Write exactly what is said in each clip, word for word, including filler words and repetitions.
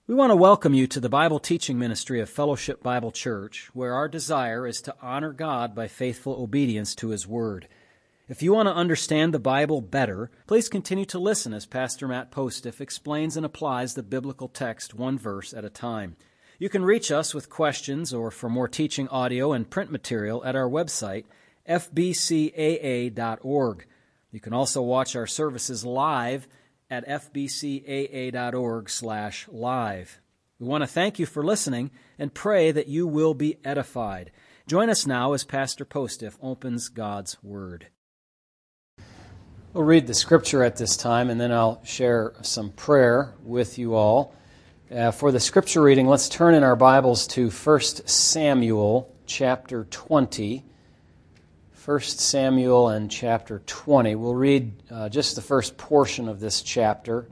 We want to welcome you to the Bible teaching ministry of Fellowship Bible Church, where our desire is to honor God by faithful obedience to His Word. If you want to understand the Bible better, please continue to listen as Pastor Matt Postiff explains and applies the biblical text one verse at a time. You can reach us with questions or for more teaching audio and print material at our website, f b c a a dot org. You can also watch our services live at f b c a a dot org slash live. We want to thank you for listening and pray that you will be edified. Join us now as Pastor Postiff opens God's Word. We'll read the Scripture at this time, and then I'll share some prayer with you all. Uh, for the Scripture reading, let's turn in our Bibles to First Samuel chapter twenty. First Samuel and chapter twenty. We'll read uh, just the first portion of this chapter.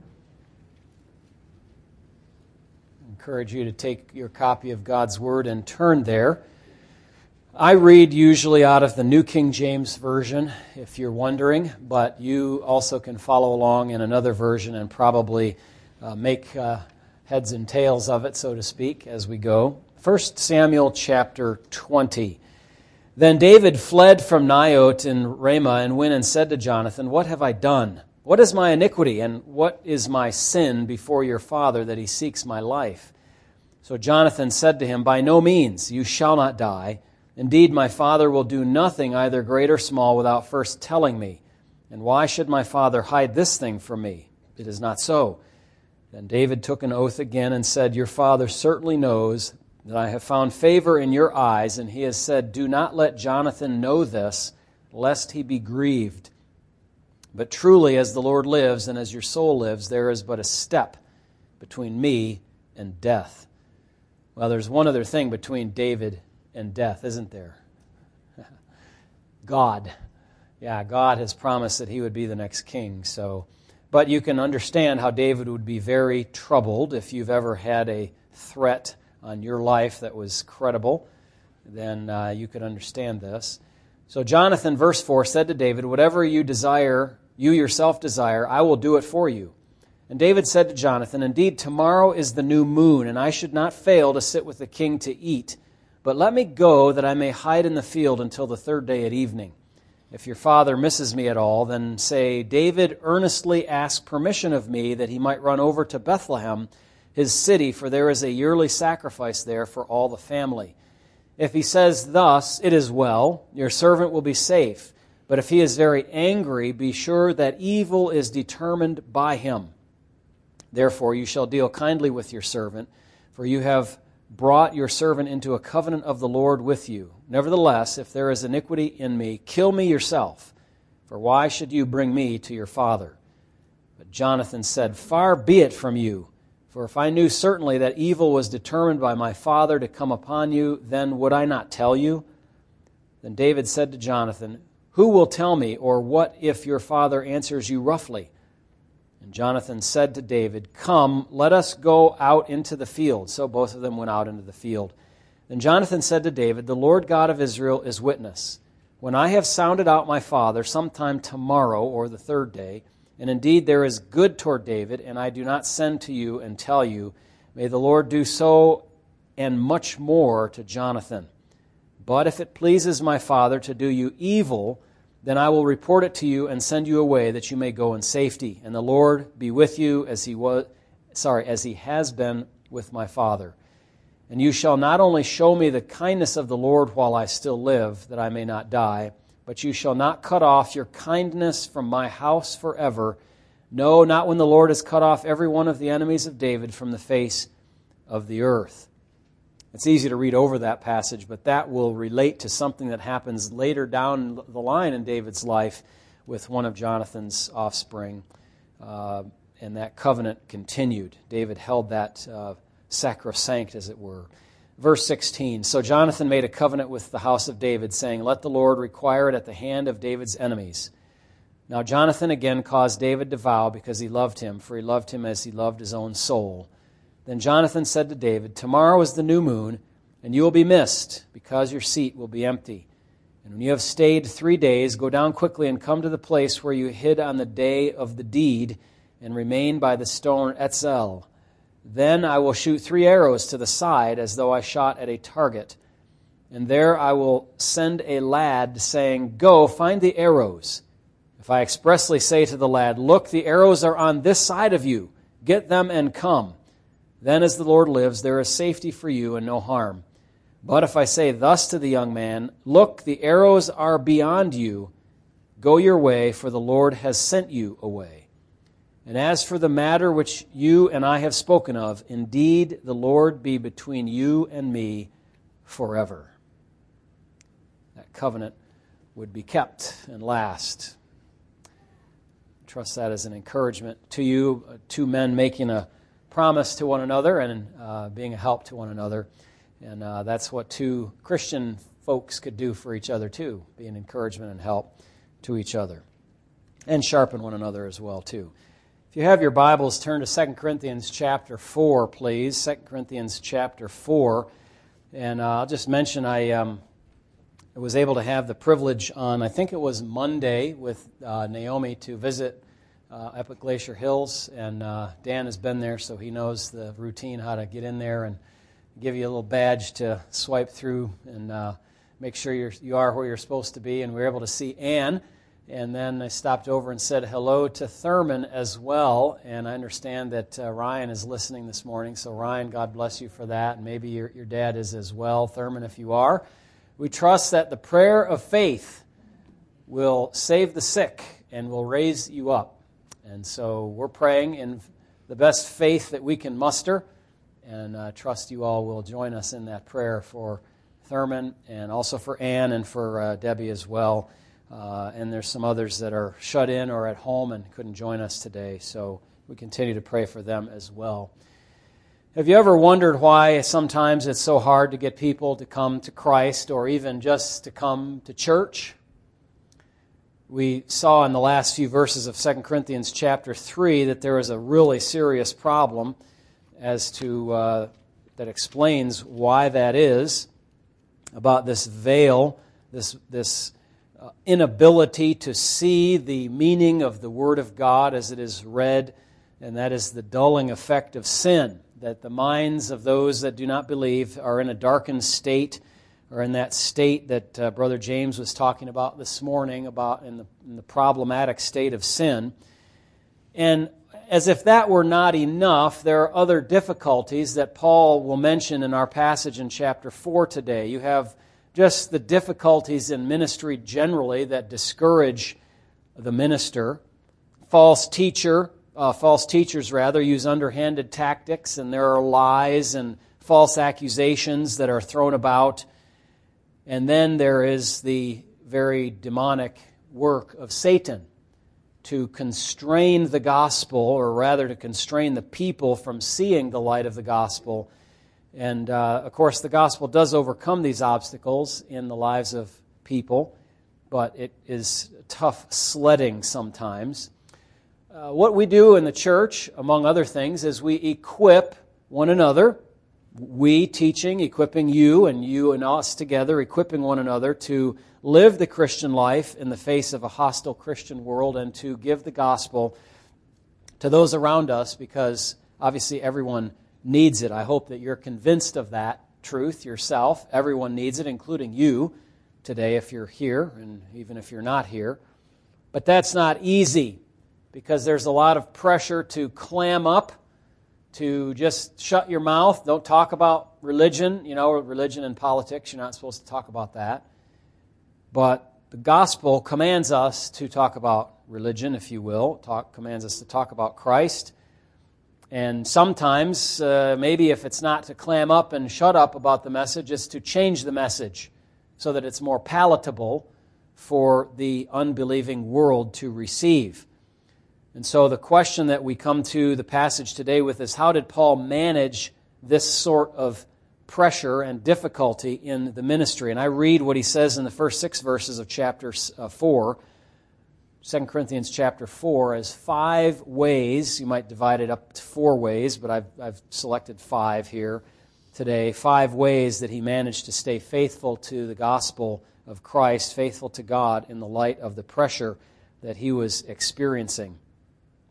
I encourage you to take your copy of God's Word and turn there. I read usually out of the New King James Version, if you're wondering, but you also can follow along in another version and probably uh, make uh, heads and tails of it, so to speak, as we go. First Samuel chapter twenty. Then David fled from Naioth in Ramah and went and said to Jonathan, "What have I done? What is my iniquity, and what is my sin before your father that he seeks my life?" So Jonathan said to him, "By no means, you shall not die. Indeed, my father will do nothing, either great or small, without first telling me. And why should my father hide this thing from me? It is not so." Then David took an oath again and said, "Your father certainly knows that I have found favor in your eyes, and he has said, 'Do not let Jonathan know this, lest he be grieved.' But truly, as the Lord lives and as your soul lives, there is but a step between me and death." Well, there's one other thing between David and death, isn't there? God. Yeah, God has promised that he would be the next king. So, but you can understand how David would be very troubled if you've ever had a threat on your life that was credible, then uh, you could understand this. So Jonathan, verse four, said to David, "Whatever you desire, you yourself desire, I will do it for you." And David said to Jonathan, "Indeed, tomorrow is the new moon, and I should not fail to sit with the king to eat. But let me go, that I may hide in the field until the third day at evening. If your father misses me at all, then say, 'David earnestly asked permission of me that he might run over to Bethlehem, his city, for there is a yearly sacrifice there for all the family.' If he says thus, 'It is well, your servant will be safe.' But if he is very angry, be sure that evil is determined by him. Therefore you shall deal kindly with your servant, for you have brought your servant into a covenant of the Lord with you. Nevertheless, if there is iniquity in me, kill me yourself, for why should you bring me to your father?" But Jonathan said, "Far be it from you. For if I knew certainly that evil was determined by my father to come upon you, then would I not tell you?" Then David said to Jonathan, "Who will tell me, or what if your father answers you roughly?" And Jonathan said to David, "Come, let us go out into the field." So both of them went out into the field. Then Jonathan said to David, "The Lord God of Israel is witness. When I have sounded out my father sometime tomorrow or the third day, and indeed there is good toward David, and I do not send to you and tell you, may the Lord do so and much more to Jonathan. But if it pleases my father to do you evil, then I will report it to you and send you away that you may go in safety. And the Lord be with you as he was, sorry, as he has been with my father. And you shall not only show me the kindness of the Lord while I still live, that I may not die, but you shall not cut off your kindness from my house forever. No, not when the Lord has cut off every one of the enemies of David from the face of the earth." It's easy to read over that passage, but that will relate to something that happens later down the line in David's life with one of Jonathan's offspring. Uh, and that covenant continued. David held that uh, sacrosanct, as it were. Verse sixteen, "So Jonathan made a covenant with the house of David, saying, 'Let the Lord require it at the hand of David's enemies.' Now Jonathan again caused David to vow because he loved him, for he loved him as he loved his own soul. Then Jonathan said to David, 'Tomorrow is the new moon, and you will be missed, because your seat will be empty. And when you have stayed three days, go down quickly and come to the place where you hid on the day of the deed, and remain by the stone Etzel. Then I will shoot three arrows to the side as though I shot at a target. And there I will send a lad saying, Go, find the arrows. If I expressly say to the lad, Look, the arrows are on this side of you. Get them and come. Then as the Lord lives, there is safety for you and no harm. But if I say thus to the young man, Look, the arrows are beyond you. Go your way, for the Lord has sent you away. And as for the matter which you and I have spoken of, indeed the Lord be between you and me forever. That covenant would be kept and last. Trust that as an encouragement to you, two men making a promise to one another and uh, being a help to one another. And uh, that's what two Christian folks could do for each other too, be an encouragement and help to each other. And sharpen one another as well too. If you have your Bibles, turn to Second Corinthians chapter four, please. Second Corinthians chapter four. And uh, I'll just mention I, um, I was able to have the privilege on, I think it was Monday, with uh, Naomi to visit uh, up at Glacier Hills. And uh, Dan has been there, so he knows the routine, how to get in there and give you a little badge to swipe through and uh, make sure you're, you are where you're supposed to be. And we were able to see Ann. And then I stopped over and said hello to Thurman as well. And I understand that uh, Ryan is listening this morning. So Ryan, God bless you for that. And maybe your, your dad is as well. Thurman, if you are. We trust that the prayer of faith will save the sick and will raise you up. And so we're praying in the best faith that we can muster. And uh, trust you all will join us in that prayer for Thurman and also for Ann and for uh, Debbie as well. Uh, and there's some others that are shut in or at home and couldn't join us today. So we continue to pray for them as well. Have you ever wondered why sometimes it's so hard to get people to come to Christ or even just to come to church? We saw in the last few verses of Second Corinthians chapter three that there is a really serious problem as to uh, that explains why that is, about this veil, this this uh, inability to see the meaning of the Word of God as it is read, and that is the dulling effect of sin, that the minds of those that do not believe are in a darkened state, or in that state that uh, Brother James was talking about this morning, about in the, in the problematic state of sin. And as if that were not enough, there are other difficulties that Paul will mention in our passage in chapter four today. You have just the difficulties in ministry generally that discourage the minister. False teacher, uh, false teachers rather, use underhanded tactics, and there are lies and false accusations that are thrown about. And then there is the very demonic work of Satan to constrain the gospel, or rather to constrain the people from seeing the light of the gospel. And, uh, of course, the gospel does overcome these obstacles in the lives of people, but it is tough sledding sometimes. Uh, what we do in the church, among other things, is we equip one another. We teaching, equipping you, and you and us together, equipping one another to live the Christian life in the face of a hostile Christian world and to give the gospel to those around us, because obviously everyone needs it. I hope that you're convinced of that truth yourself. Everyone needs it, including you today if you're here, and even if you're not here. But that's not easy, because there's a lot of pressure to clam up, to just shut your mouth. Don't talk about religion, you know, religion and politics. You're not supposed to talk about that. But the gospel commands us to talk about religion, if you will. Talk commands us to talk about Christ. And sometimes, uh, maybe if it's not to clam up and shut up about the message, it's to change the message so that it's more palatable for the unbelieving world to receive. And so the question that we come to the passage today with is, how did Paul manage this sort of pressure and difficulty in the ministry? And I read what he says in the first six verses of chapter four, Second Corinthians chapter four, as five ways. You might divide it up to four ways, but I've, I've selected five here today. Five ways that he managed to stay faithful to the gospel of Christ, faithful to God in the light of the pressure that he was experiencing.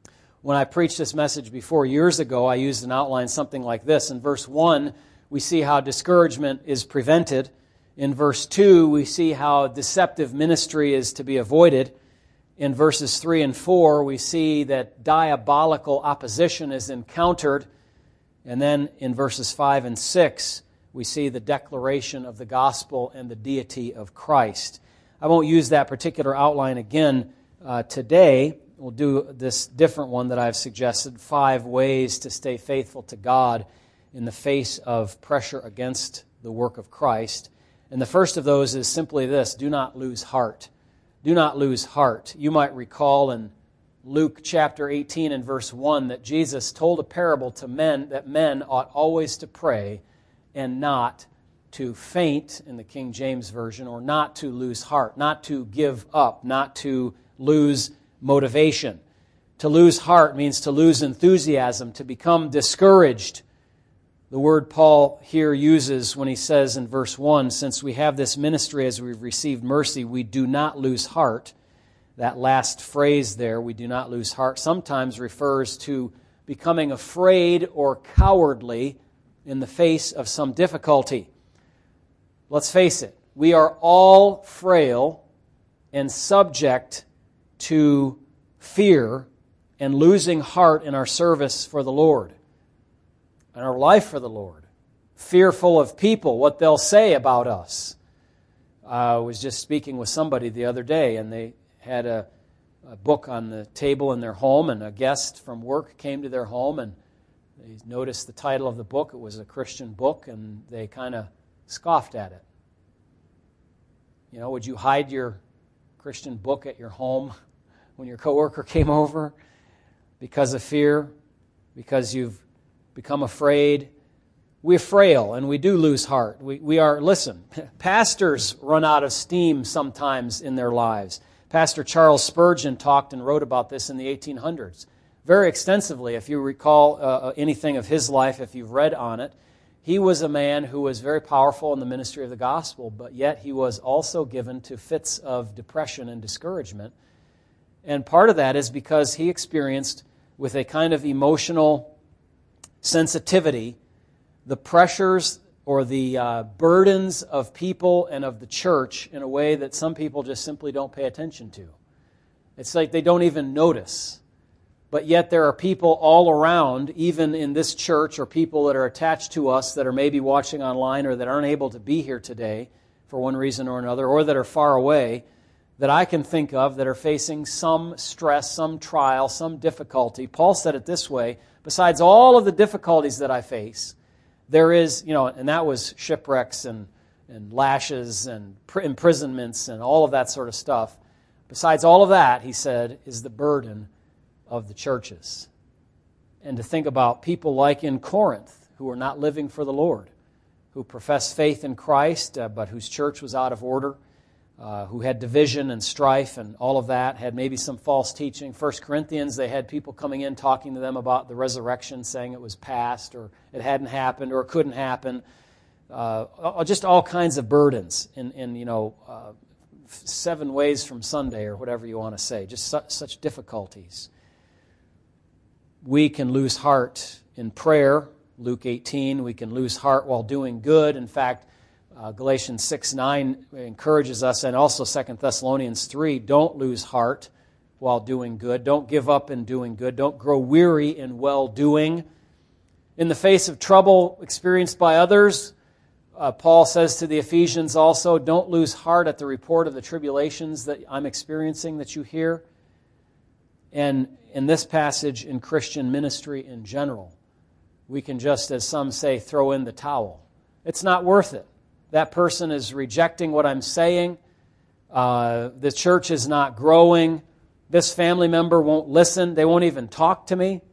When I preached this message before years ago, I used an outline something like this. In verse one, we see how discouragement is prevented. In verse two, we see how deceptive ministry is to be avoided. In verses three and four, we see that diabolical opposition is encountered. And then in verses five and six, we see the declaration of the gospel and the deity of Christ. I won't use that particular outline again uh, today. We'll do this different one that I've suggested, five ways to stay faithful to God in the face of pressure against the work of Christ. And the first of those is simply this: do not lose heart. Do not lose heart. You might recall in Luke chapter eighteen and verse one that Jesus told a parable to men that men ought always to pray and not to faint, in the King James Version, or not to lose heart, not to give up, not to lose motivation. To lose heart means to lose enthusiasm, to become discouraged. The word Paul here uses when he says in verse one, since we have this ministry as we've received mercy, we do not lose heart. That last phrase there, we do not lose heart, sometimes refers to becoming afraid or cowardly in the face of some difficulty. Let's face it, we are all frail and subject to fear and losing heart in our service for the Lord and our life for the Lord. Fearful of people, what they'll say about us. I was just speaking with somebody the other day, and they had a, a book on the table in their home, and a guest from work came to their home, and they noticed the title of the book. It was a Christian book, and they kind of scoffed at it. You know, would you hide your Christian book at your home when your coworker came over because of fear, because you've become afraid? We're frail and we do lose heart. We, we are, listen, pastors run out of steam sometimes in their lives. Pastor Charles Spurgeon talked and wrote about this in the eighteen hundreds very extensively. If you recall uh, anything of his life, if you've read on it, he was a man who was very powerful in the ministry of the gospel, but yet he was also given to fits of depression and discouragement. And part of that is because he experienced, with a kind of emotional sensitivity, the pressures or the uh, burdens of people and of the church in a way that some people just simply don't pay attention to. It's like they don't even notice. But yet there are people all around, even in this church, or people that are attached to us that are maybe watching online or that aren't able to be here today for one reason or another, or that are far away, that I can think of that are facing some stress, some trial, some difficulty. Paul said it this way: besides all of the difficulties that I face, there is, you know, and that was shipwrecks and, and lashes and imprisonments and all of that sort of stuff. Besides all of that, he said, is the burden of the churches. And to think about people like in Corinth who are not living for the Lord, who profess faith in Christ, uh, but whose church was out of order, uh, who had division and strife and all of that, had maybe some false teaching. First Corinthians, they had people coming in talking to them about the resurrection, saying it was past or it hadn't happened or it couldn't happen. Uh, just all kinds of burdens in, in you know, uh, seven ways from Sunday or whatever you want to say. Just su- such difficulties. We can lose heart in prayer, Luke eighteen. We can lose heart while doing good. In fact, uh, Galatians six nine encourages us, and also Second Thessalonians three, don't lose heart while doing good. Don't give up in doing good. Don't grow weary in well-doing. In the face of trouble experienced by others, uh, Paul says to the Ephesians also, don't lose heart at the report of the tribulations that I'm experiencing, that you hear. And in this passage, in Christian ministry in general, we can just, as some say, throw in the towel. It's not worth it. That person is rejecting what I'm saying. Uh, the church is not growing. This family member won't listen. They won't even talk to me.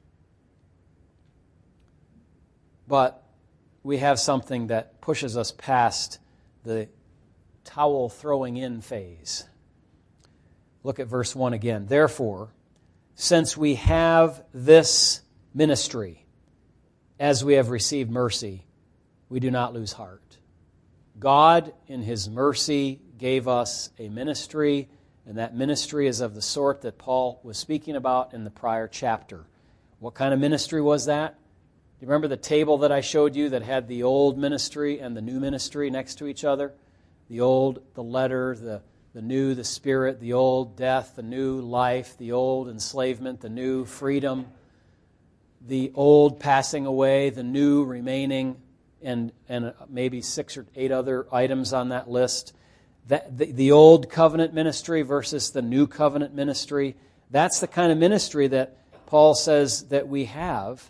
But we have something that pushes us past the towel throwing in phase. Look at verse one again. Therefore, since we have this ministry, as we have received mercy, we do not lose heart. God, in His mercy, gave us a ministry, And that ministry is of the sort that Paul was speaking about in the prior chapter. What kind of ministry was that? Do you remember the table that I showed you that had the old ministry and the new ministry next to each other? The old, the letter, the, the new, the spirit, the old, death, the new, life, the old, enslavement, the new, freedom, the old passing away, the new remaining, and, and maybe six or eight other items on that list. That, the, the old covenant ministry versus the new covenant ministry. That's the kind of ministry that Paul says that we have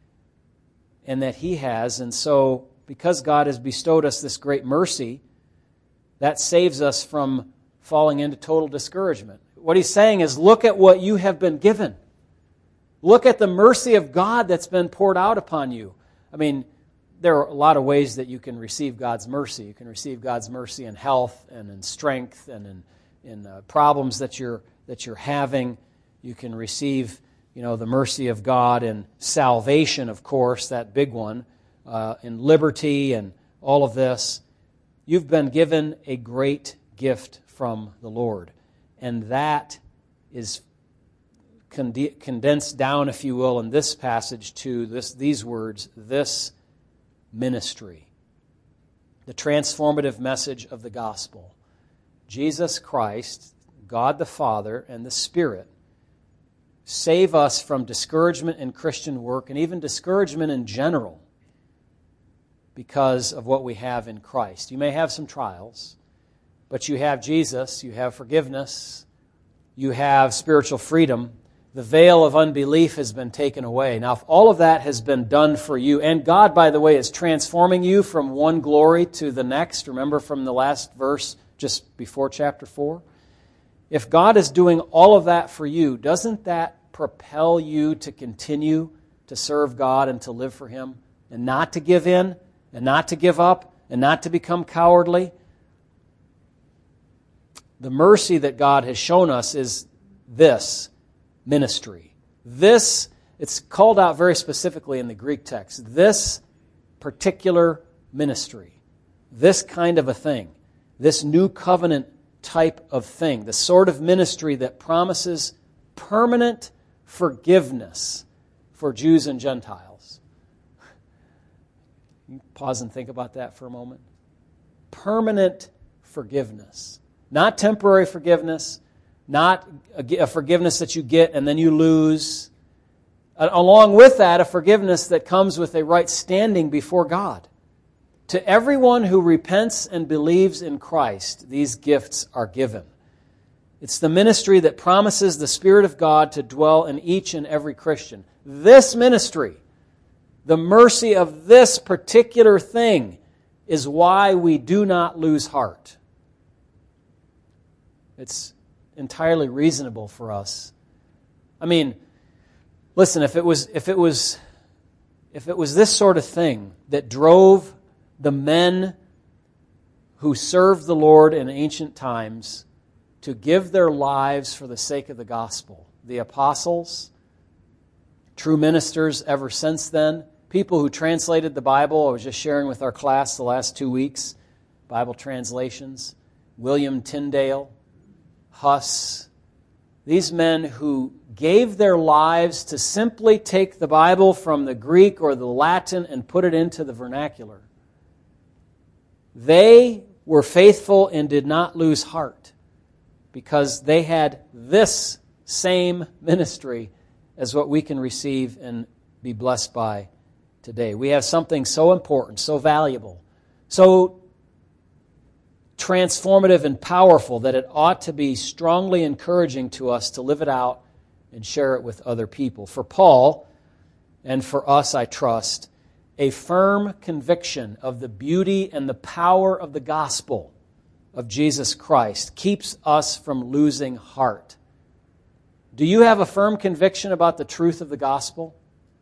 and that he has. And so, because God has bestowed us this great mercy, that saves us from falling into total discouragement. What he's saying is, look at what you have been given. Look at the mercy of God that's been poured out upon you. I mean, there are a lot of ways that you can receive God's mercy. You can receive God's mercy in health and in strength and in, in uh, problems that you're that you're having. You can receive, you know, the mercy of God in salvation, of course, that big one, uh, in liberty and all of this. You've been given a great gift from the Lord, and that is conde- condensed down, if you will, in this passage to this these words: this ministry, the transformative message of the gospel. Jesus Christ, God the Father, and the Spirit save us from discouragement in Christian work and even discouragement in general because of what we have in Christ. You may have some trials, but you have Jesus, you have forgiveness, you have spiritual freedom. The veil of unbelief has been taken away. Now, if all of that has been done for you, and God, by the way, is transforming you from one glory to the next, remember from the last verse just before chapter four? If God is doing all of that for you, doesn't that propel you to continue to serve God and to live for Him, and not to give in, and not to give up, and not to become cowardly? The mercy that God has shown us is this ministry. This, it's called out very specifically in the Greek text, this particular ministry, this kind of a thing, this new covenant type of thing, the sort of ministry that promises permanent forgiveness for Jews and Gentiles. You pause and think about that for a moment. Permanent forgiveness. Not temporary forgiveness, not a forgiveness that you get and then you lose. Along with that, a forgiveness that comes with a right standing before God. To everyone who repents and believes in Christ, these gifts are given. It's the ministry that promises the Spirit of God to dwell in each and every Christian. This ministry, the mercy of this particular thing, is why we do not lose heart. It's entirely reasonable for us. I mean, listen, if it was if it was if it was this sort of thing that drove the men who served the Lord in ancient times to give their lives for the sake of the gospel, the apostles, true ministers ever since then, people who translated the Bible, I was just sharing with our class the last two weeks, Bible translations, William Tyndale, Huss, these men who gave their lives to simply take the Bible from the Greek or the Latin and put it into the vernacular. They were faithful and did not lose heart because they had this same ministry as what we can receive and be blessed by today. We have something so important, so valuable, so transformative and powerful that it ought to be strongly encouraging to us to live it out and share it with other people. For Paul, and for us, I trust, a firm conviction of the beauty and the power of the gospel of Jesus Christ keeps us from losing heart. Do you have a firm conviction about the truth of the gospel?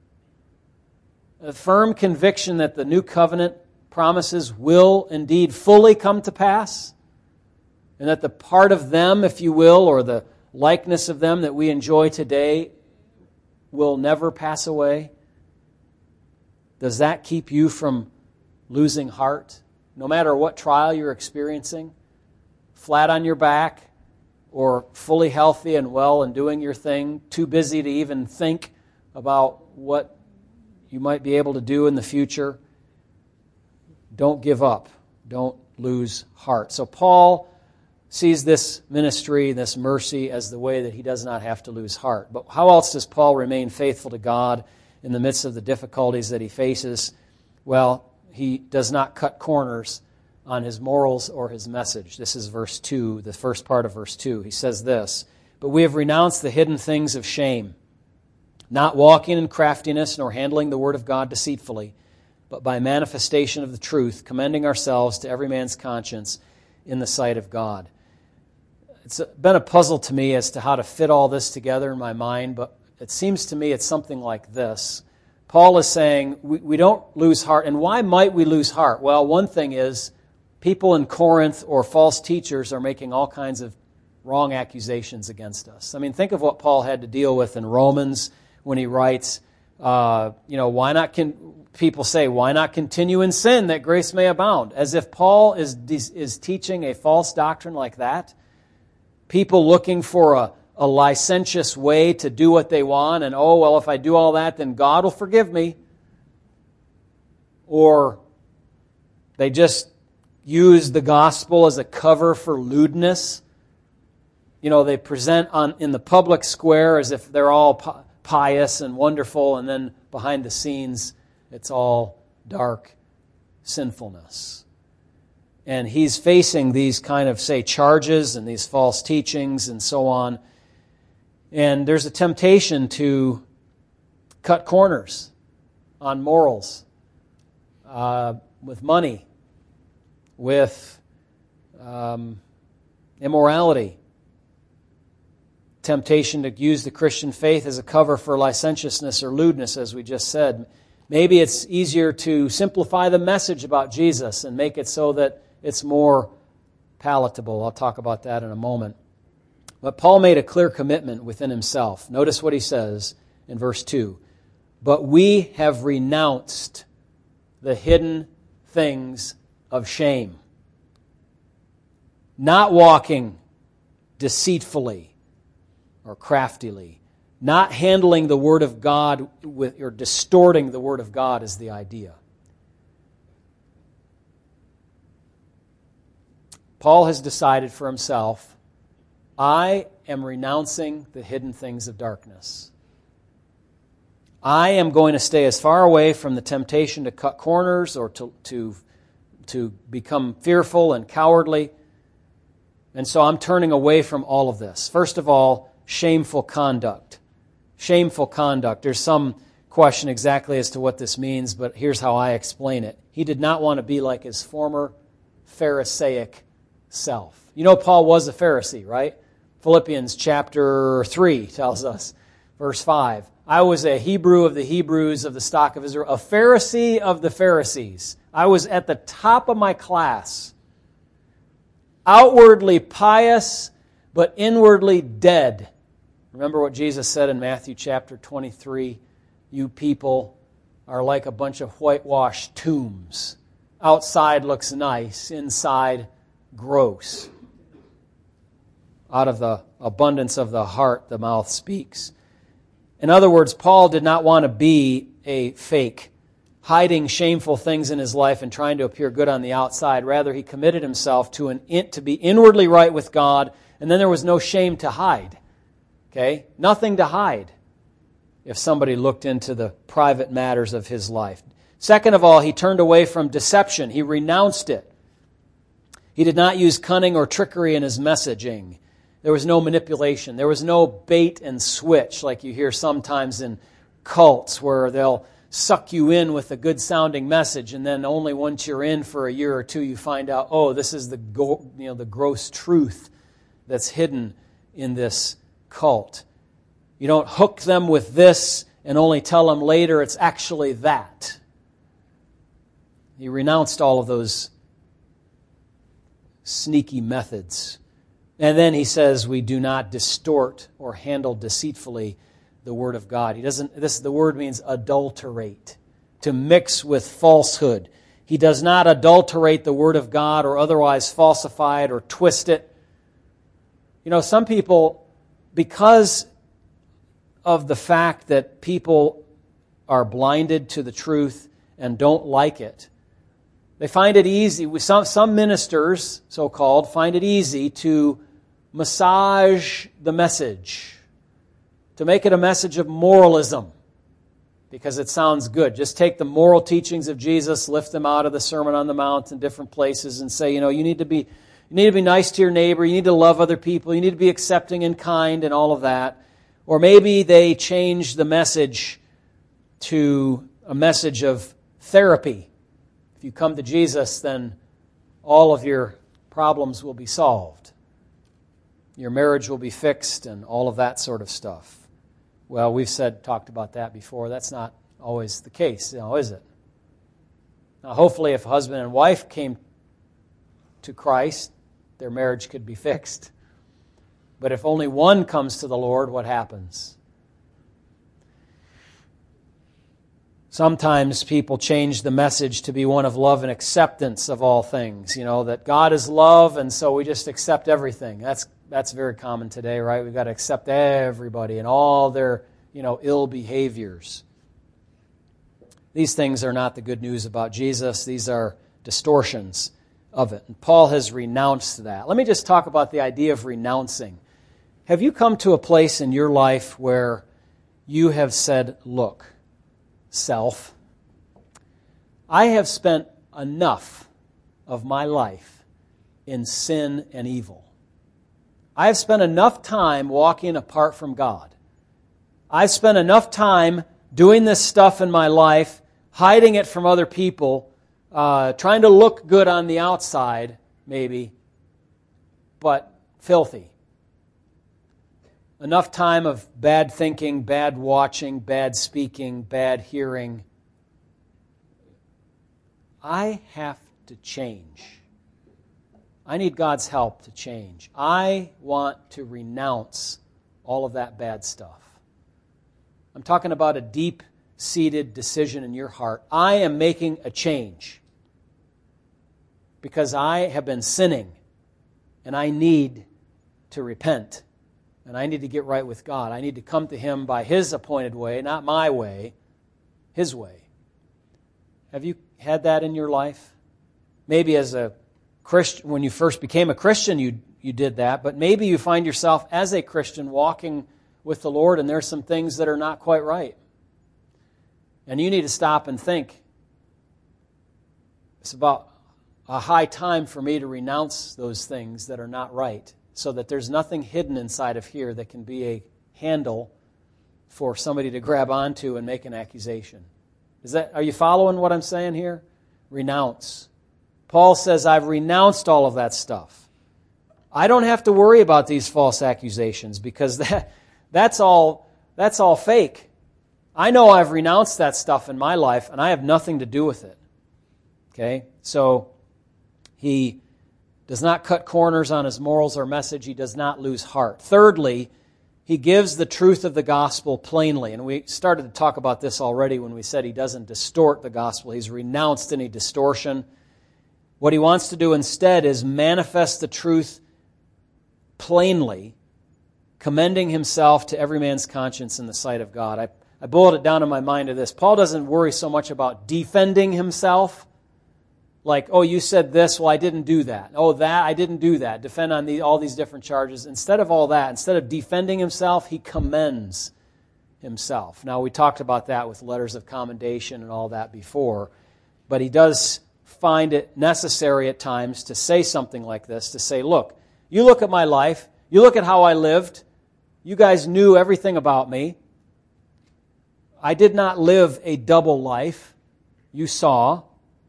A firm conviction that the new covenant promises will indeed fully come to pass, and that the part of them, if you will, or the likeness of them that we enjoy today will never pass away? Does that keep you from losing heart? No matter what trial you're experiencing, flat on your back, or fully healthy and well and doing your thing, too busy to even think about what you might be able to do in the future, don't give up. Don't lose heart. So Paul sees this ministry, this mercy, as the way that he does not have to lose heart. But how else does Paul remain faithful to God in the midst of the difficulties that he faces? Well, he does not cut corners on his morals or his message. This is verse two, the first part of verse two. He says this, "But we have renounced the hidden things of shame, not walking in craftiness nor handling the word of God deceitfully, but by manifestation of the truth, commending ourselves to every man's conscience in the sight of God." It's been a puzzle to me as to how to fit all this together in my mind, but it seems to me it's something like this. Paul is saying we, we don't lose heart. And why might we lose heart? Well, one thing is people in Corinth or false teachers are making all kinds of wrong accusations against us. I mean, think of what Paul had to deal with in Romans when he writes, uh, you know, why not, con- people say, why not continue in sin that grace may abound? As if Paul is, is teaching a false doctrine like that. People looking for a, a licentious way to do what they want, and oh, well, if I do all that, then God will forgive me. Or they just use the gospel as a cover for lewdness. You know, they present on in the public square as if they're all pi- pious and wonderful, and then behind the scenes, it's all dark sinfulness. And he's facing these kind of, say, charges and these false teachings and so on. And there's a temptation to cut corners on morals, uh, with money, with um, immorality. Temptation to use the Christian faith as a cover for licentiousness or lewdness, as we just said. Maybe it's easier to simplify the message about Jesus and make it so that it's more palatable. I'll talk about that in a moment. But Paul made a clear commitment within himself. Notice what he says in verse two. "But we have renounced the hidden things of shame, not walking deceitfully or craftily, not handling the Word of God with, or distorting the Word of God is the idea." Paul has decided for himself, I am renouncing the hidden things of darkness. I am going to stay as far away from the temptation to cut corners or to, to, to become fearful and cowardly. And so I'm turning away from all of this. First of all, shameful conduct. Shameful conduct. There's some question exactly as to what this means, but here's how I explain it. He did not want to be like his former Pharisaic self. You know Paul was a Pharisee, right? Philippians chapter three tells us, verse five, "I was a Hebrew of the Hebrews of the stock of Israel, a Pharisee of the Pharisees. I was at the top of my class, outwardly pious, but inwardly dead." Remember what Jesus said in Matthew chapter twenty-three, "You people are like a bunch of whitewashed tombs. Outside looks nice, inside gross. Out of the abundance of the heart, the mouth speaks." In other words, Paul did not want to be a fake, hiding shameful things in his life and trying to appear good on the outside. Rather, he committed himself to an to be inwardly right with God, and then there was no shame to hide. Okay? Nothing to hide if somebody looked into the private matters of his life. Second of all, he turned away from deception. He renounced it. He did not use cunning or trickery in his messaging. There was no manipulation. There was no bait and switch like you hear sometimes in cults where they'll suck you in with a good-sounding message, and then only once you're in for a year or two you find out, oh, this is the go- you know the gross truth that's hidden in this cult. You don't hook them with this and only tell them later it's actually that. He renounced all of those sneaky methods. And then he says we do not distort or handle deceitfully the Word of God. He doesn't. This the word means adulterate, to mix with falsehood. He does not adulterate the Word of God or otherwise falsify it or twist it. You know, some people, because of the fact that people are blinded to the truth and don't like it, they find it easy, some, some ministers, so-called, find it easy to massage the message, to make it a message of moralism, because it sounds good. Just take the moral teachings of Jesus, lift them out of the Sermon on the Mount in different places and say, you know, you need to be you need to be nice to your neighbor, you need to love other people, you need to be accepting and kind and all of that. Or maybe they change the message to a message of therapy. If you come to Jesus, then all of your problems will be solved. Your marriage will be fixed and all of that sort of stuff. Well, we've said, talked about that before. That's not always the case, now, is it? Now, hopefully, if husband and wife came to Christ, their marriage could be fixed. But if only one comes to the Lord, what happens? Sometimes people change the message to be one of love and acceptance of all things. You know, that God is love, and so we just accept everything. That's that's very common today, right? We've got to accept everybody and all their, you know, ill behaviors. These things are not the good news about Jesus. These are distortions of it. And Paul has renounced that. Let me just talk about the idea of renouncing. Have you come to a place in your life where you have said, look, self, I have spent enough of my life in sin and evil. I have spent enough time walking apart from God. I've spent enough time doing this stuff in my life, hiding it from other people, uh, trying to look good on the outside, maybe, but filthy. Enough time of bad thinking, bad watching, bad speaking, bad hearing. I have to change. I need God's help to change. I want to renounce all of that bad stuff. I'm talking about a deep-seated decision in your heart. I am making a change because I have been sinning and I need to repent. And I need to get right with God. I need to come to Him by His appointed way, not my way, His way. Have you had that in your life? Maybe as a Christian, when you first became a Christian, you you did that. But maybe you find yourself as a Christian walking with the Lord, and there's some things that are not quite right. And you need to stop and think. It's about a high time for me to renounce those things that are not right, so that there's nothing hidden inside of here that can be a handle for somebody to grab onto and make an accusation. Is that, are you following what I'm saying here? Renounce. Paul says, I've renounced all of that stuff. I don't have to worry about these false accusations because that that's all that's all fake. I know I've renounced that stuff in my life and I have nothing to do with it. Okay? So he does not cut corners on his morals or message. He does not lose heart. Thirdly, he gives the truth of the gospel plainly. And we started to talk about this already when we said he doesn't distort the gospel. He's renounced any distortion. What he wants to do instead is manifest the truth plainly, commending himself to every man's conscience in the sight of God. I, I boiled it down in my mind to this. Paul doesn't worry so much about defending himself. Like, oh, you said this, well, I didn't do that. Oh, that, I didn't do that. Defend on the, all these different charges. Instead of all that, instead of defending himself, he commends himself. Now, we talked about that with letters of commendation and all that before, but he does find it necessary at times to say something like this, to say, look, you look at my life, you look at how I lived, you guys knew everything about me. I did not live a double life. You saw.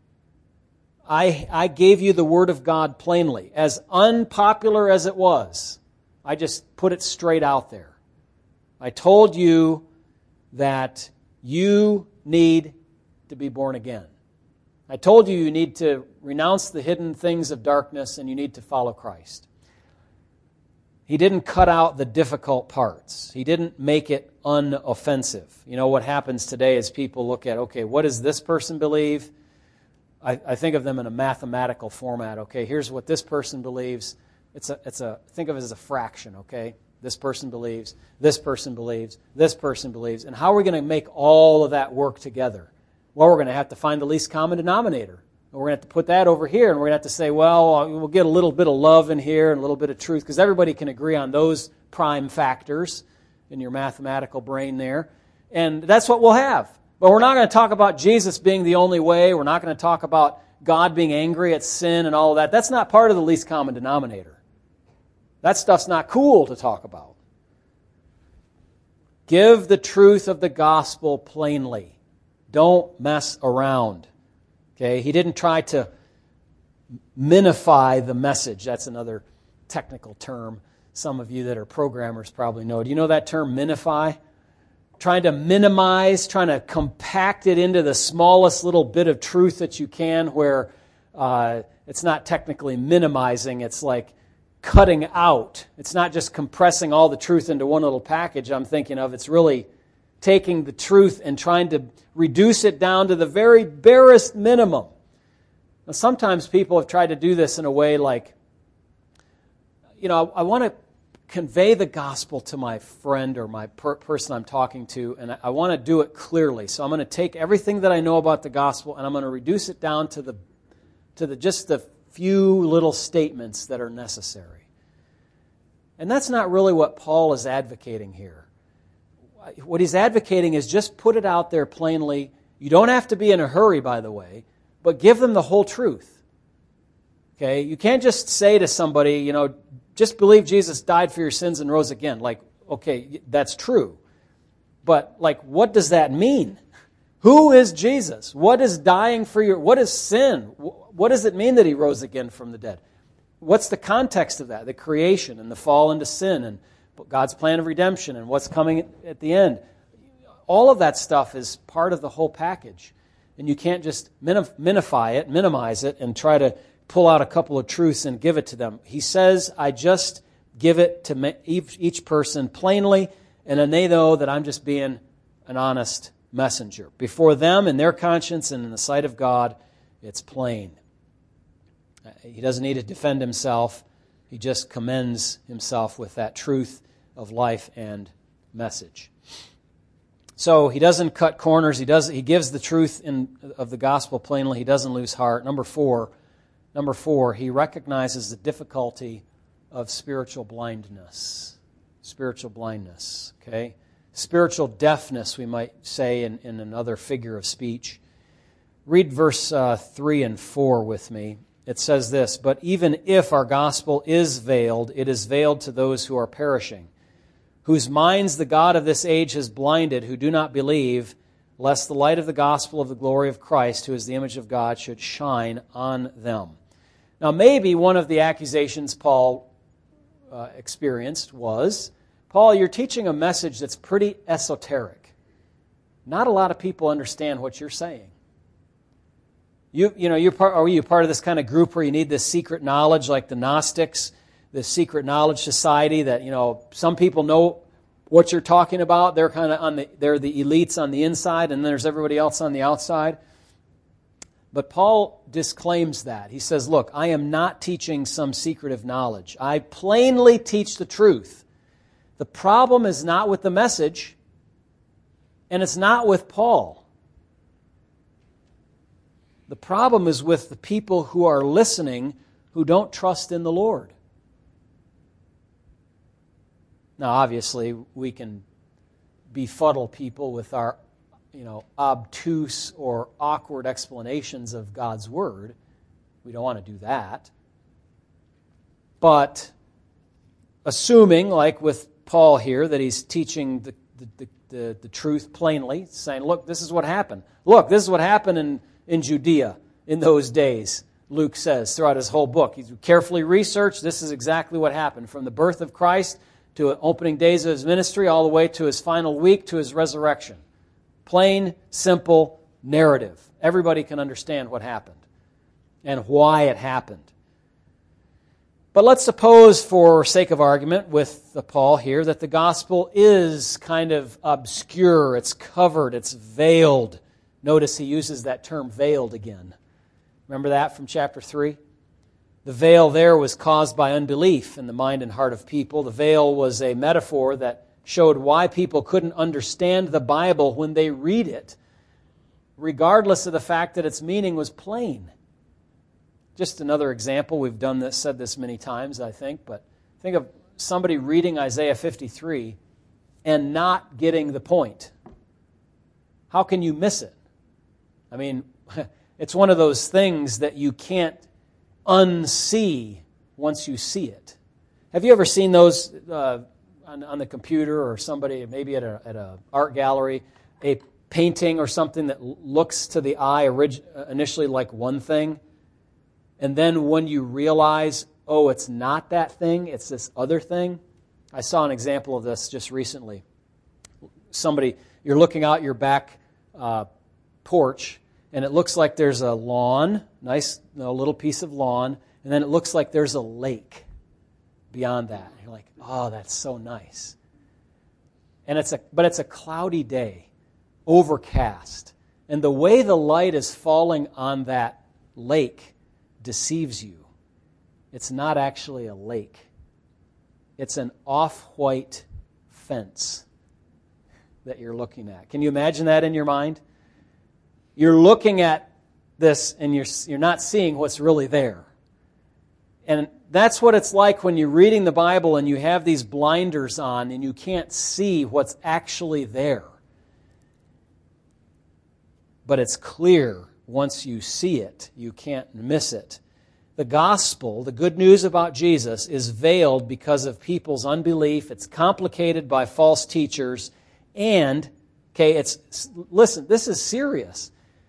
I, I gave you the Word of God plainly. As unpopular as it was, I just put it straight out there. I told you that you need to be born again. I told you you need to renounce the hidden things of darkness and you need to follow Christ. He didn't cut out the difficult parts. He didn't make it unoffensive. You know, what happens today is people look at, okay, what does this person believe? I, I think of them in a mathematical format. Okay, here's what this person believes. It's a, it's a, think of it as a fraction, okay? This person believes, this person believes, this person believes. And how are we going to make all of that work together? Well, we're going to have to find the least common denominator. And we're going to have to put that over here, and we're going to have to say, well, we'll get a little bit of love in here and a little bit of truth, because everybody can agree on those prime factors in your mathematical brain there. And that's what we'll have. But we're not going to talk about Jesus being the only way. We're not going to talk about God being angry at sin and all of that. That's not part of the least common denominator. That stuff's not cool to talk about. Give the truth of the gospel plainly. Don't mess around. Okay? He didn't try to minify the message. That's another technical term. Some of you that are programmers probably know. Do you know that term, minify? Trying to minimize, trying to compact it into the smallest little bit of truth that you can, where uh, it's not technically minimizing, it's like cutting out. It's not just compressing all the truth into one little package I'm thinking of. It's really taking the truth and trying to reduce it down to the very barest minimum. Now, sometimes people have tried to do this in a way like, you know, I, I want to convey the gospel to my friend or my per- person I'm talking to, and I, I want to do it clearly. So I'm going to take everything that I know about the gospel and I'm going to reduce it down to the to the just the few little statements that are necessary. And that's not really what Paul is advocating here. What he's advocating is just put it out there plainly. You don't have to be in a hurry, by the way, but give them the whole truth. Okay? You can't just say to somebody, you know, just believe Jesus died for your sins and rose again. Like, okay, that's true. But, like, what does that mean? Who is Jesus? What is dying for your... What is sin? What does it mean that he rose again from the dead? What's the context of that? The creation and the fall into sin and God's plan of redemption and what's coming at the end. All of that stuff is part of the whole package. And you can't just minify it, minimize it, and try to pull out a couple of truths and give it to them. He says, I just give it to each person plainly, and then they know that I'm just being an honest messenger. Before them, in their conscience, and in the sight of God, it's plain. He doesn't need to defend himself. He just commends himself with that truth of life and message. So he doesn't cut corners. He does. He gives the truth in, of the gospel plainly. He doesn't lose heart. Number four, Number four, he recognizes the difficulty of spiritual blindness. Spiritual blindness, okay? Spiritual deafness, we might say in, in another figure of speech. Read verse uh, three and four with me. It says this, but even if our gospel is veiled, it is veiled to those who are perishing, whose minds the God of this age has blinded, who do not believe, lest the light of the gospel of the glory of Christ, who is the image of God, should shine on them. Now, maybe one of the accusations Paul uh, experienced was, Paul, you're teaching a message that's pretty esoteric. Not a lot of people understand what you're saying. You, you know, you're part, are you part of this kind of group where you need this secret knowledge, like the Gnostics, this secret knowledge society that, you know, some people know what you're talking about. They're kind of on the, they're the elites on the inside, and then there's everybody else on the outside. But Paul disclaims that. He says, look, I am not teaching some secretive knowledge. I plainly teach the truth. The problem is not with the message, and it's not with Paul. The problem is with the people who are listening who don't trust in the Lord. Now, obviously, we can befuddle people with our, you know, obtuse or awkward explanations of God's Word. We don't want to do that. But assuming, like with Paul here, that he's teaching the, the, the, the truth plainly, saying, look, this is what happened. Look, this is what happened in, in Judea in those days, Luke says, throughout his whole book. He's carefully researched. This is exactly what happened. From the birth of Christ to the opening days of his ministry, all the way to his final week, to his resurrection. Plain, simple narrative. Everybody can understand what happened and why it happened. But let's suppose, for sake of argument with the Paul here, that the gospel is kind of obscure, it's covered, it's veiled. Notice he uses that term veiled again. Remember that from chapter three? The veil there was caused by unbelief in the mind and heart of people. The veil was a metaphor that showed why people couldn't understand the Bible when they read it, regardless of the fact that its meaning was plain. Just another example, we've done this, said this many times, I think, but think of somebody reading Isaiah fifty-three and not getting the point. How can you miss it? I mean, it's one of those things that you can't unsee once you see it. Have you ever seen those uh, on, on the computer, or somebody maybe at a at a art gallery, a painting or something that looks to the eye orig- initially like one thing, and then when you realize, oh, it's not that thing, it's this other thing? I saw an example of this just recently. Somebody, you're looking out your back uh, porch, and it looks like there's a lawn, nice you know, little piece of lawn, and then it looks like there's a lake beyond that. You're like, oh, that's so nice. And it's a, but it's a cloudy day, overcast, and the way the light is falling on that lake deceives you. It's not actually a lake. It's an off-white fence that you're looking at. Can you imagine that in your mind? You're looking at this and you're you're not seeing what's really there. And that's what it's like when you're reading the Bible and you have these blinders on and you can't see what's actually there. But it's clear once you see it. You can't miss it. The gospel, the good news about Jesus, is veiled because of people's unbelief. It's complicated by false teachers. And, okay, it's, listen, this is serious.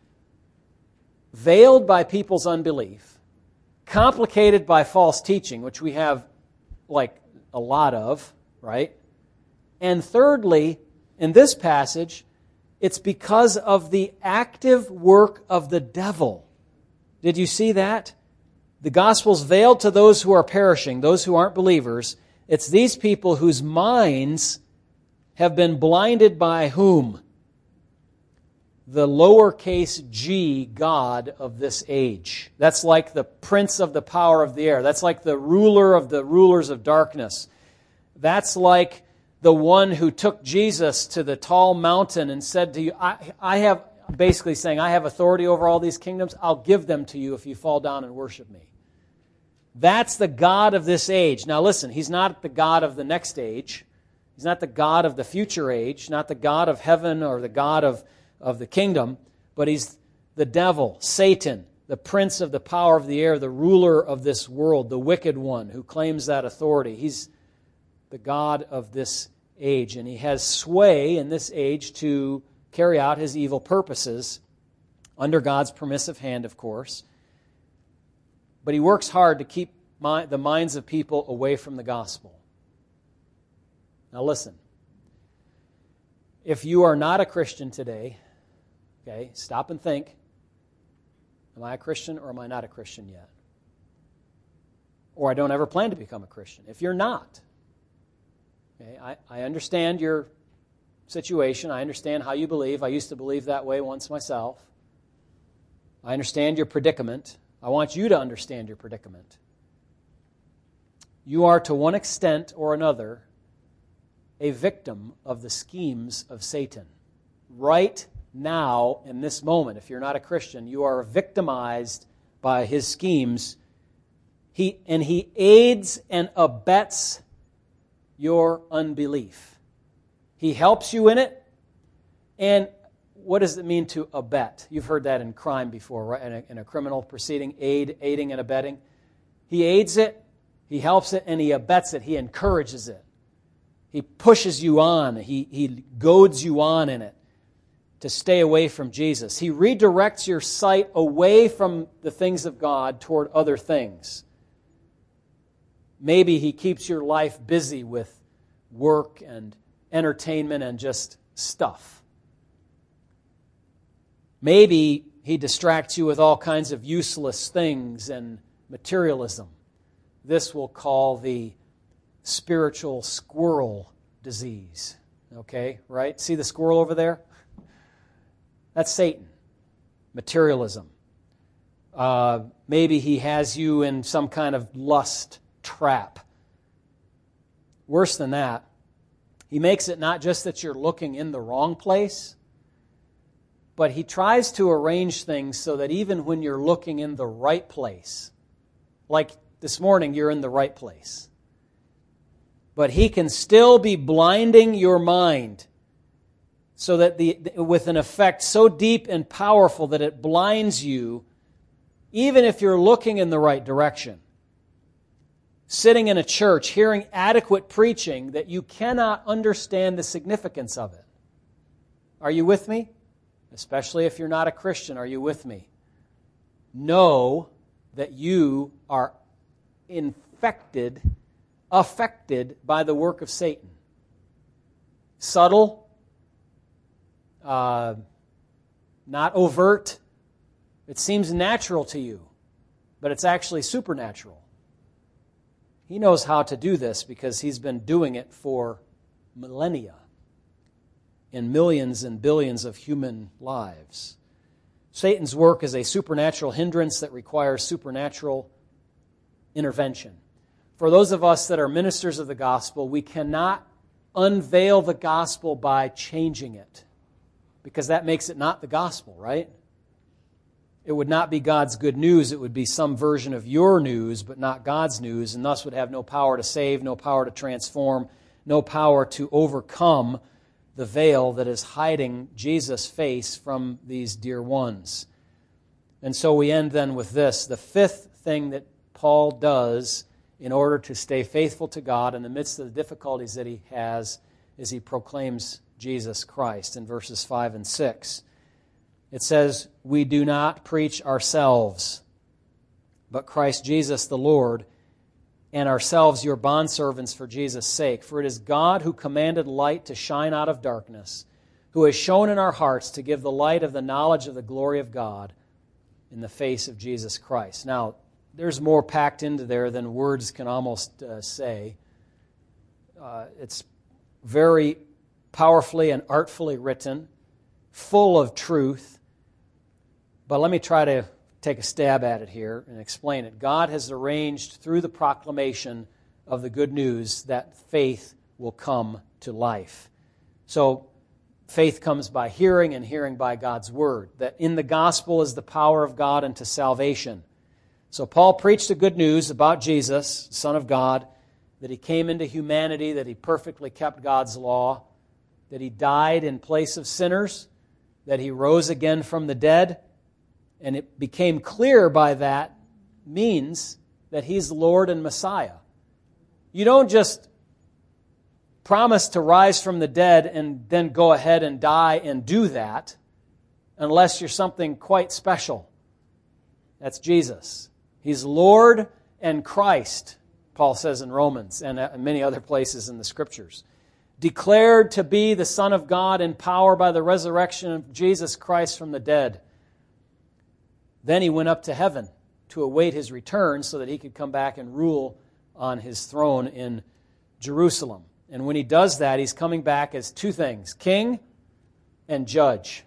Veiled by people's unbelief, complicated by false teaching, which we have like a lot of, right? And thirdly, in this passage, it's because of the active work of the devil. Did you see that? The gospel's veiled to those who are perishing, those who aren't believers. It's these people whose minds have been blinded by whom? The lowercase g God of this age. That's like the prince of the power of the air. That's like the ruler of the rulers of darkness. That's like the one who took Jesus to the tall mountain and said to you, I, I have, basically saying, I have authority over all these kingdoms. I'll give them to you if you fall down and worship me. That's the God of this age. Now listen, He's not the God of the next age. He's not the God of the future age, not the God of heaven or the God of of the kingdom, but he's the devil, Satan, the prince of the power of the air, the ruler of this world, the wicked one who claims that authority. He's the God of this age, and he has sway in this age to carry out his evil purposes under God's permissive hand, of course. But he works hard to keep my, the minds of people away from the gospel. Now listen, if you are not a Christian today, okay, stop and think, am I a Christian or am I not a Christian yet? Or I don't ever plan to become a Christian. If you're not, okay, I, I understand your situation. I understand how you believe. I used to believe that way once myself. I understand your predicament. I want you to understand your predicament. You are, to one extent or another, a victim of the schemes of Satan. Right now, in this moment, if you're not a Christian, you are victimized by his schemes. He and he aids and abets your unbelief. He helps you in it. And what does it mean to abet? You've heard that in crime before, right? In a, in a criminal proceeding, aid, aiding and abetting. He aids it, he helps it, and he abets it. He encourages it. He pushes you on. He, he goads you on in it to stay away from Jesus. He redirects your sight away from the things of God toward other things. Maybe he keeps your life busy with work and entertainment and just stuff. Maybe he distracts you with all kinds of useless things and materialism. This we'll call the spiritual squirrel disease. Okay, right? See the squirrel over there? That's Satan. Materialism. Uh, maybe he has you in some kind of lust trap. Worse than that, he makes it not just that you're looking in the wrong place, but he tries to arrange things so that even when you're looking in the right place, like this morning you're in the right place, but he can still be blinding your mind so that the with an effect so deep and powerful that it blinds you even if you're looking in the right direction. Sitting in a church, hearing adequate preaching, that you cannot understand the significance of it. Are you with me? Especially if you're not a Christian, are you with me? Know that you are infected, affected by the work of Satan. Subtle, uh, not overt. It seems natural to you, but it's actually supernatural. He knows how to do this because he's been doing it for millennia in millions and billions of human lives. Satan's work is a supernatural hindrance that requires supernatural intervention. For those of us that are ministers of the gospel, we cannot unveil the gospel by changing it, because that makes it not the gospel, right? It would not be God's good news. It would be some version of your news, but not God's news, and thus would have no power to save, no power to transform, no power to overcome the veil that is hiding Jesus' face from these dear ones. And so we end then with this. The fifth thing that Paul does in order to stay faithful to God in the midst of the difficulties that he has is he proclaims Jesus Christ in verses five and six. It says, "We do not preach ourselves, but Christ Jesus the Lord, and ourselves your bondservants for Jesus' sake. For it is God who commanded light to shine out of darkness, who has shown in our hearts to give the light of the knowledge of the glory of God in the face of Jesus Christ." Now, there's more packed into there than words can almost uh, say. Uh, it's very powerfully and artfully written, full of truth. But let me try to take a stab at it here and explain it. God has arranged through the proclamation of the good news that faith will come to life. So faith comes by hearing, and hearing by God's word. That in the gospel is the power of God unto salvation. So Paul preached the good news about Jesus, Son of God, that he came into humanity, that he perfectly kept God's law, that he died in place of sinners, that he rose again from the dead. And it became clear by that means that he's Lord and Messiah. You don't just promise to rise from the dead and then go ahead and die and do that unless you're something quite special. That's Jesus. He's Lord and Christ, Paul says in Romans and many other places in the Scriptures. Declared to be the Son of God in power by the resurrection of Jesus Christ from the dead. Then he went up to heaven to await his return so that he could come back and rule on his throne in Jerusalem. And when he does that, he's coming back as two things, king and judge.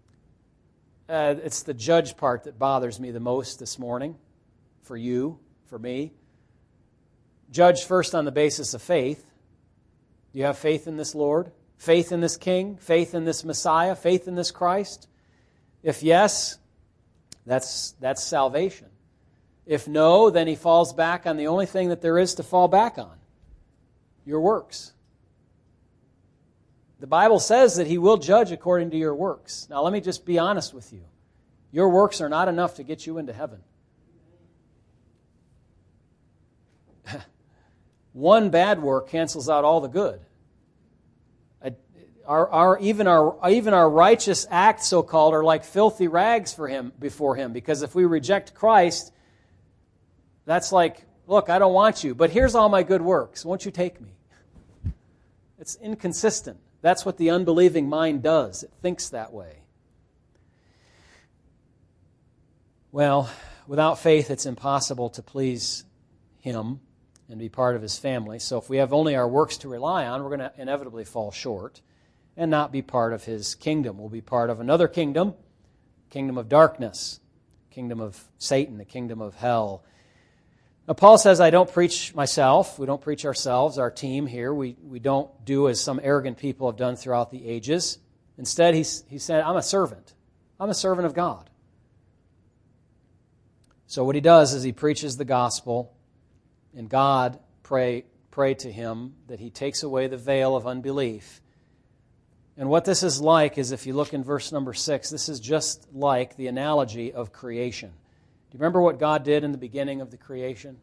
Uh, it's the judge part that bothers me the most this morning, for you, for me. Judge first on the basis of faith. Do you have faith in this Lord? Faith in this King? Faith in this Messiah? Faith in this Christ? If yes, That's, that's salvation. If no, then he falls back on the only thing that there is to fall back on, your works. The Bible says that he will judge according to your works. Now let me just be honest with you. Your works are not enough to get you into heaven. One bad work cancels out all the good. Our, our, even our even our righteous acts, so-called, are like filthy rags for him before him. Because if we reject Christ, that's like, look, I don't want you, but here's all my good works. Won't you take me? It's inconsistent. That's what the unbelieving mind does. It thinks that way. Well, without faith, it's impossible to please him and be part of his family. So if we have only our works to rely on, we're going to inevitably fall short and not be part of his kingdom. We'll be part of another kingdom, kingdom of darkness, kingdom of Satan, the kingdom of hell. Now, Paul says, I don't preach myself. We don't preach ourselves, our team here. We, we don't do as some arrogant people have done throughout the ages. Instead, he's, he said, I'm a servant. I'm a servant of God. So what he does is he preaches the gospel, and God pray, pray to him that he takes away the veil of unbelief. And what this is like is, if you look in verse number six, this is just like the analogy of creation. Do you remember what God did in the beginning of the creation?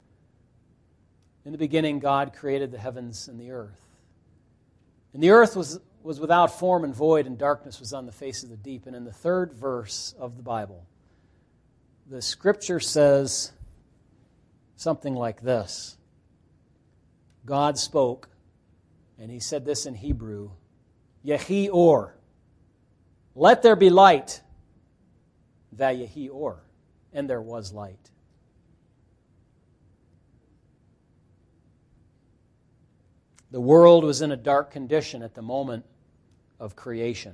In the beginning, God created the heavens and the earth. And the earth was, was without form and void, and darkness was on the face of the deep. And in the third verse of the Bible, the Scripture says something like this. God spoke, and he said this in Hebrew, Yehi or, let there be light, Vayehi or, and there was light. The world was in a dark condition at the moment of creation.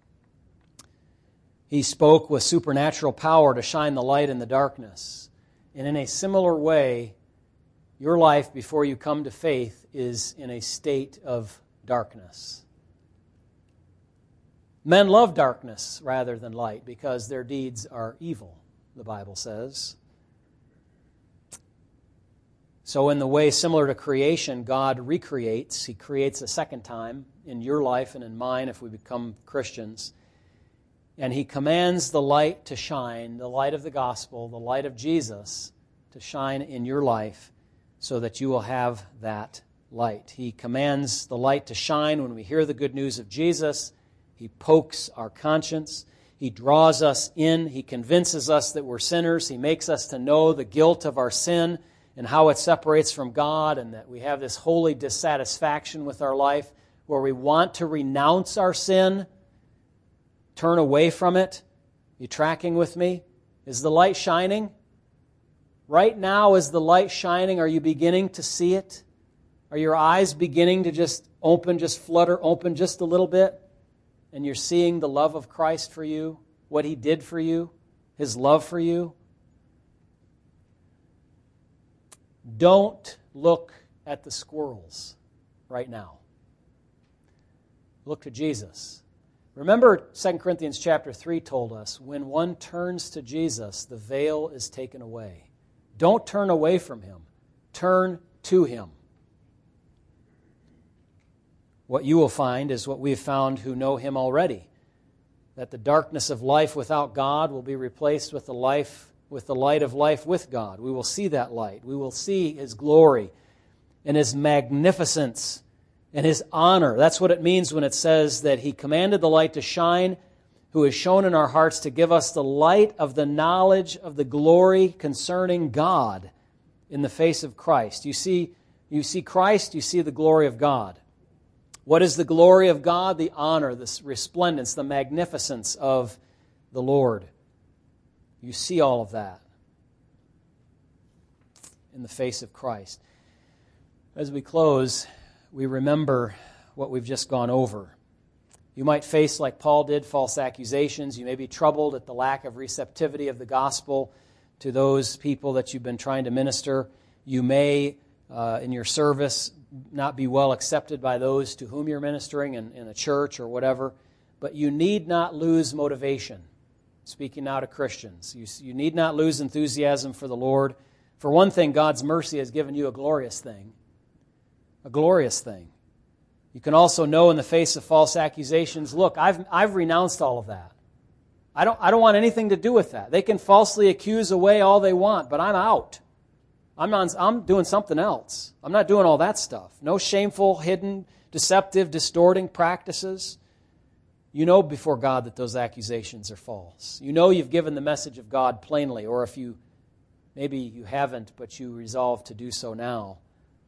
He spoke with supernatural power to shine the light in the darkness. And in a similar way, your life before you come to faith is in a state of darkness. Men love darkness rather than light because their deeds are evil, the Bible says. So in the way similar to creation, God recreates. He creates a second time in your life and in mine if we become Christians. And he commands the light to shine, the light of the gospel, the light of Jesus, to shine in your life so that you will have that light. He commands the light to shine when we hear the good news of Jesus. He pokes our conscience. He draws us in. He convinces us that we're sinners. He makes us to know the guilt of our sin and how it separates from God, and that we have this holy dissatisfaction with our life where we want to renounce our sin, turn away from it. You tracking with me? Is the light shining? Right now, is the light shining? Are you beginning to see it? Are your eyes beginning to just open, just flutter open just a little bit? And you're seeing the love of Christ for you, what He did for you, His love for you? Don't look at the squirrels right now. Look to Jesus. Remember, Second Corinthians chapter three told us, when one turns to Jesus, the veil is taken away. Don't turn away from Him. Turn to Him. What you will find is what we have found who know Him already, that the darkness of life without God will be replaced with the life, with the light of life with God. We will see that light. We will see His glory and His magnificence and His honor. That's what it means when it says that He commanded the light to shine, who is shown in our hearts to give us the light of the knowledge of the glory concerning God in the face of Christ. You see, you see Christ, you see the glory of God. What is the glory of God? The honor, the resplendence, the magnificence of the Lord. You see all of that in the face of Christ. As we close, we remember what we've just gone over. You might face, like Paul did, false accusations. You may be troubled at the lack of receptivity of the gospel to those people that you've been trying to minister. You may, uh, in your service, not be well accepted by those to whom you're ministering in, in a church or whatever. But you need not lose motivation. Speaking now to Christians, you, you need not lose enthusiasm for the Lord. For one thing, God's mercy has given you a glorious thing. A glorious thing. You can also know in the face of false accusations, look, I've, I've renounced all of that. I don't, I don't want anything to do with that. They can falsely accuse away all they want, but I'm out. I'm, on, I'm doing something else. I'm not doing all that stuff. No shameful, hidden, deceptive, distorting practices. You know before God that those accusations are false. You know you've given the message of God plainly, or if you, maybe you haven't, but you resolve to do so now.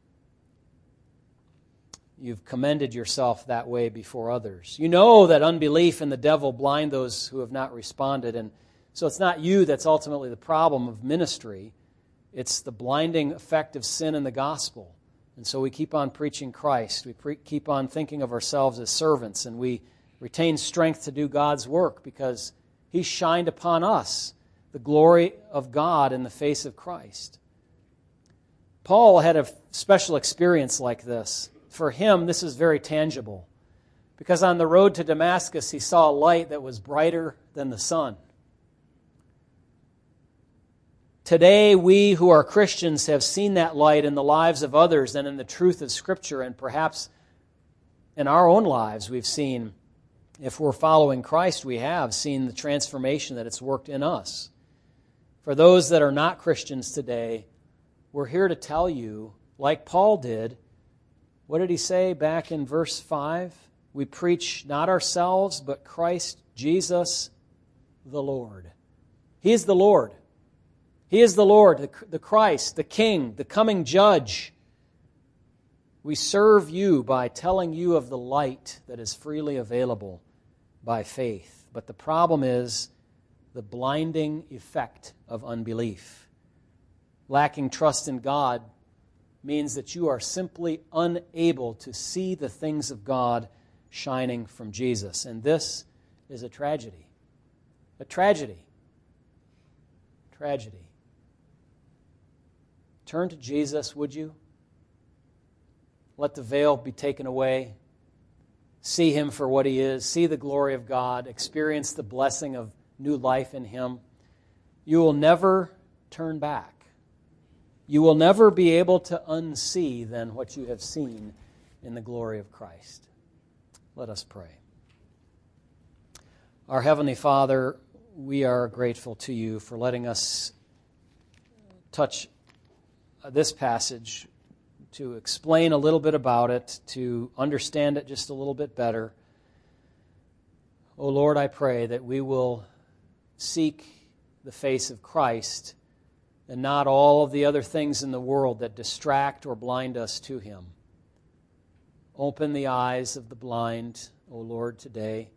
You've commended yourself that way before others. You know that unbelief and the devil blind those who have not responded, and so it's not you that's ultimately the problem of ministry. It's the blinding effect of sin in the gospel. And so we keep on preaching Christ. We pre- keep on thinking of ourselves as servants, and we retain strength to do God's work because He shined upon us the glory of God in the face of Christ. Paul had a special experience like this. For him, this is very tangible, because on the road to Damascus, he saw a light that was brighter than the sun. Today, we who are Christians have seen that light in the lives of others and in the truth of Scripture, and perhaps in our own lives we've seen, if we're following Christ, we have seen the transformation that it's worked in us. For those that are not Christians today, we're here to tell you, like Paul did, what did he say back in verse five? We preach not ourselves, but Christ Jesus the Lord. He is the Lord. He is the Lord, the, the Christ, the King, the coming Judge. We serve you by telling you of the light that is freely available by faith. But the problem is the blinding effect of unbelief. Lacking trust in God means that you are simply unable to see the things of God shining from Jesus. And this is a tragedy. A tragedy. Tragedy. Turn to Jesus, would you? Let the veil be taken away. See Him for what He is. See the glory of God. Experience the blessing of new life in Him. You will never turn back. You will never be able to unsee then what you have seen in the glory of Christ. Let us pray. Our Heavenly Father, we are grateful to You for letting us touch this passage, to explain a little bit about it, to understand it just a little bit better. Oh Lord, I pray that we will seek the face of Christ and not all of the other things in the world that distract or blind us to Him. Open the eyes of the blind, O Lord, today.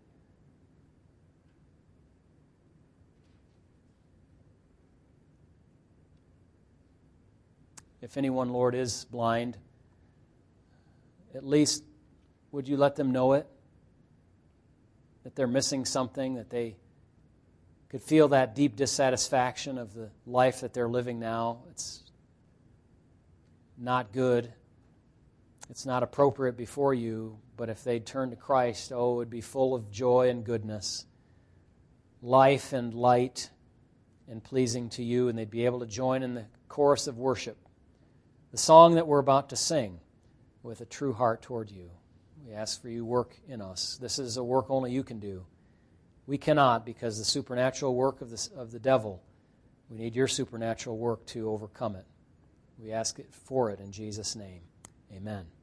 If anyone, Lord, is blind, at least would You let them know it, that they're missing something, that they could feel that deep dissatisfaction of the life that they're living now. It's not good. It's not appropriate before You, but if they'd turn to Christ, oh, it would be full of joy and goodness, life and light, and pleasing to You, and they'd be able to join in the chorus of worship, the song that we're about to sing, with a true heart toward You. We ask for You work in us. This is a work only You can do. We cannot, because the supernatural work of the, of the devil, we need Your supernatural work to overcome it. We ask it for it in Jesus' name. Amen.